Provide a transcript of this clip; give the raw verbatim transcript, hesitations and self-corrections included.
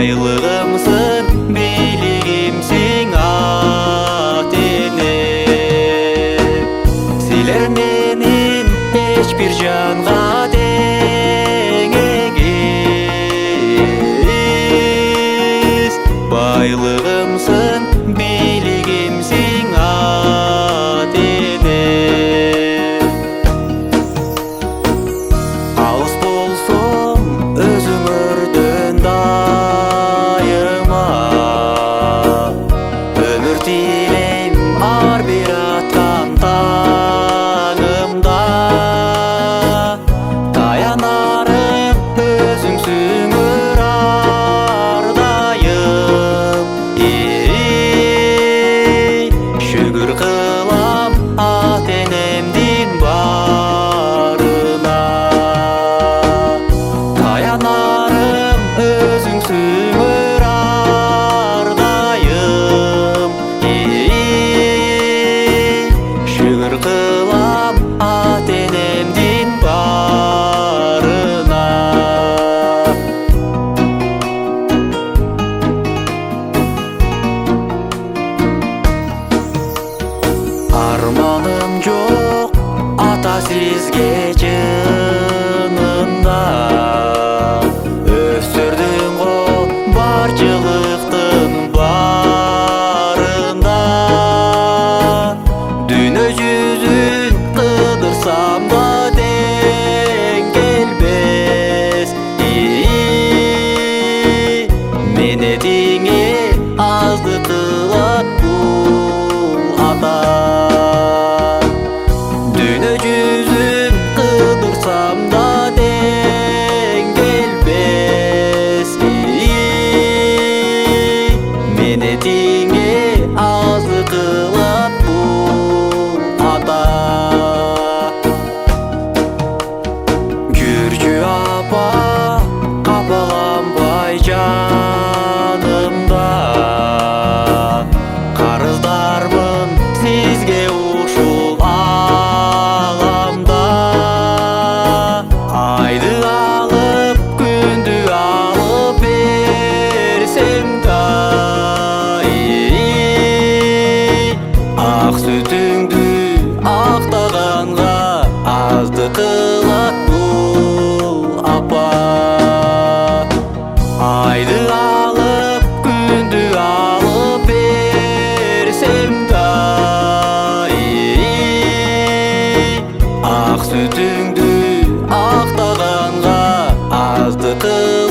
байлығымсың, билігімсің ата-эне. Силер менен ешбір жанға тең эгес. Байлығымсың, билігімсің ата-эне. Алыс болсом өзүңөрдөн дайыма, өмүр тилейм ар бир аткан таңымда. Таянарым өзүңсүң өр ардайым. Эй, шүгүр кылам ата-энемдин барына. Таянарым өзүңсүң өр ардайым. Эй, шүгүр кылам ата-энемдин барына. Арманым жок ата сизге чынында. Өстүрдүң го барчылыктын барында. Дүйнө жүзүн кыдырсам да тең келбес. Менетиңе азды кылат бул ата. Дүйнө жүзүн кыдырсам да тең келбес. Менетиңе азды кылат бул ата. Жүрчү апа, капаланбай жанымда. Карыздармын сизге ушул аламда. Айды алып, күндү алып берсем да. Ак сүтүңдү актаганга азды кылат бул апа. Айды алып, күндү алып берсем да. Ак сүтүңдү актаганга азды кылат